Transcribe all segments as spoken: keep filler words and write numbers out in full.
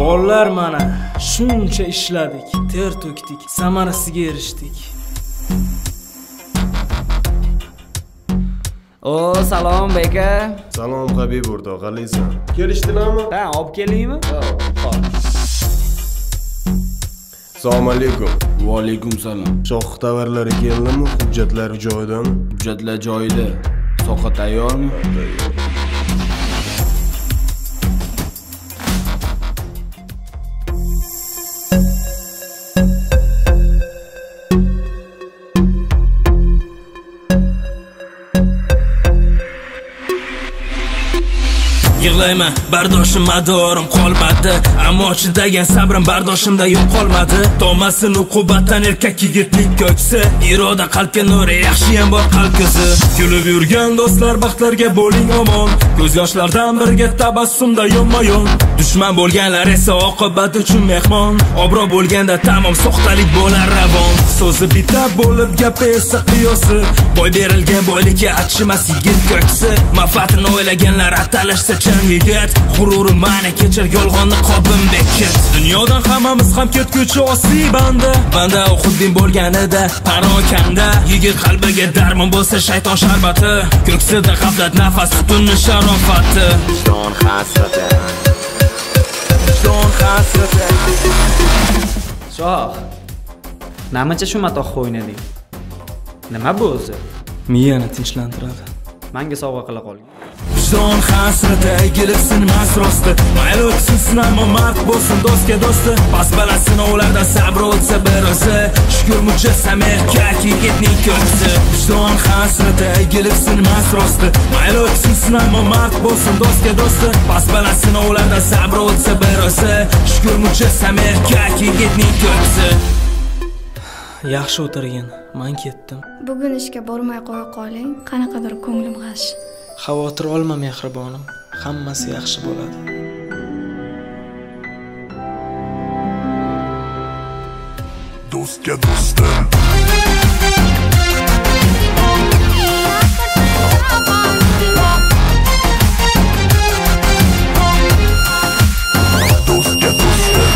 Bolalar mana shuncha ishladik, ter to'kdik, samarasiga erishdik. O, salom beka. Salom Habib o'rda, qalaysan? Kelishdingmi? Ha, olib kelaymi? Ha, xo'p. Assalomu alaykum. Va alaykum salom. Shoh tovarlari keldimi? Hujjatlari joyidami? Hujjatlar joyida. Soqa tayyormi? Yig'layman, bardoshim madorim qolmadi, ammo chidagan sabrim bardoshimda yo'q qolmadi. Tomasin uqubatdan erkak yigitlik ko'ksi, iroda qalbga nuri, yaxshiyam bor qalb ko'zi. Kulib yurgan do'stlar baxtlarga bo'ling omon, ko'z yoshlardan birga tabassumda yonma-yon. Dushman bo'lganlar esa oqibat uchun mehmon, obro bo'lganda tamom soxtalik bo'lar ravon. So'zi bitta bo'lib gapi esa qiyosi, boy berilgan boylikka achimas yigit ko'ksi. Manfaatini o'ylaganlar atalashsa yigit, g'ururi mani kechir yolg'onni qobim bekit. Dunyodan hammamiz ham ketguchi osiy banda, banda xuddin bo'lganida parokanda. Yigit qalbiga darmon bo'lsa shayton sharbati, ko'ksida g'aflat nafas tutunni sharofati. Vijdon hasrati, vijdon hasrati. Shoh. Namacha shu matoqqa o'ynading? Nima bu o'zi? Miyani tinchlantiradi. Menga sovg'a qila qolgin. Vijdon hasrati egilsin mas rosti, mayli o'tsin sinamma mard bo'lsin do'stga do'sti. Pas baland sinovlarda sabr o'tsa bir o'zi, shukr mujassam erkak yigitning ko'ksi. Vijdon hasrati egilsin mas rosti, mayli o'tsin sinamma mard bo'lsin do'stga do'sti. Pas baland sinovlarda sabr o'tsa bir o'zi, shukr mujassam erkak yigitning ko'ksi. Yaxshi o'tirgin, men ketdim. Bugun ishga bormay qo'ya qoling, qanaqadir ko'nglim g'ash. Xavotir olma mehribonim, hammasi yaxshi bo'ladi. Do'stga do'stim. Do'stga do'stim.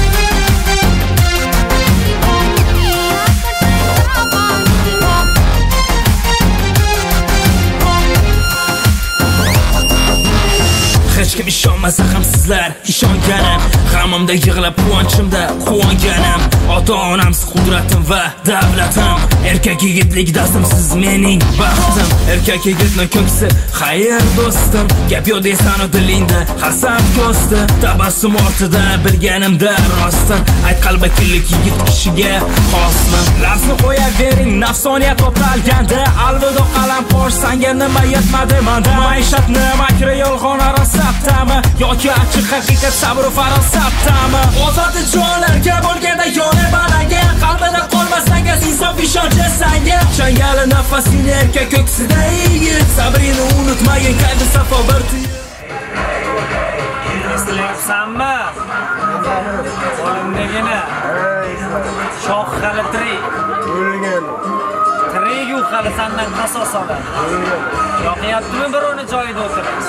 Hech kim ishonmasa ham sizlar ishonganim, g'amimda yig'lab quvonchimda quvonganim. Ota-onamsiz qudratim va davlatim, erkak yigitlik dastim siz mening baxtim. Erkak yigitning ko'ksi xayr do'stim, gap yo'q deysan o dilingda hasad ko'sti. Tabassum ortida bilganimda rostdan, ayt qalbakillik yigit kishiga xosmi. Lafzni qo'yavering nafsoniyat to'ptalganda, alvido qalam qo'sh senga nima yetmadi menda. Maishatni makri yolg'on arasatdami, yoki achchiq haqiqat sabr farosatdami? Ozod jonlarga bo'lganda yoni balanga, qalbida qolmasangiz insof ishonchi senga. Changali nafasini erkak ko'ksida yigit, sabrini unutmagin qayda safo bir tuyib. Eslayapsanmi? Qo'limdagina shoh hali tirik. O'lgan. Tirik-u hali sendan qasos oladi. Yoqyaptimi birovni joyida o'tirish?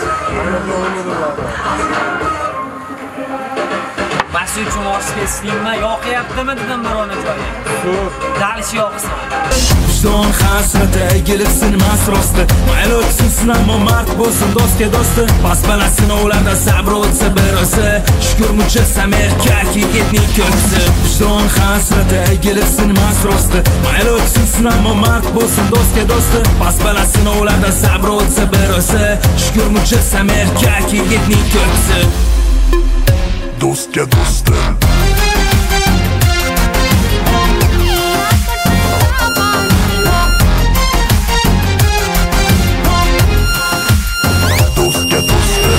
Basi uchun orsiga eslaymi? Yoqyaptimi dedim birovni joyiga. Dalish yoqsin. Vijdon hasrati egilsin mas rosti, mayli o'tsin sinamma mard bo'lsin do'stga do'sti. Pas baland sinovlarda sabr o'tsa bir o'zi, shukr mujassam erkak yigitning ko'ksi. Vijdon hasrati egilsin mas rosti, mayli o'tsin sinamma mard bo'lsin do'stga do'sti. Pas baland sinovlarda sabr o'tsa bir o'zi, shukr mujassam erkak yigitning ko'ksi. Do'stga do'stim. Do'stga do'stim.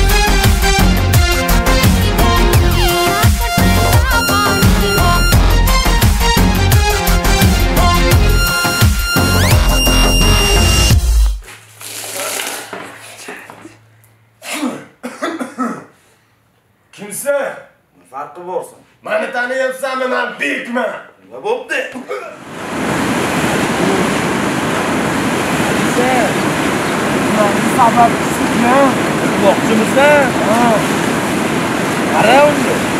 Kimsa? farqi bo'lsin. Meni taniyapsanmi? Men bekman. Nima bo'pti? Sababchisiga boqchimizda. Qara unga.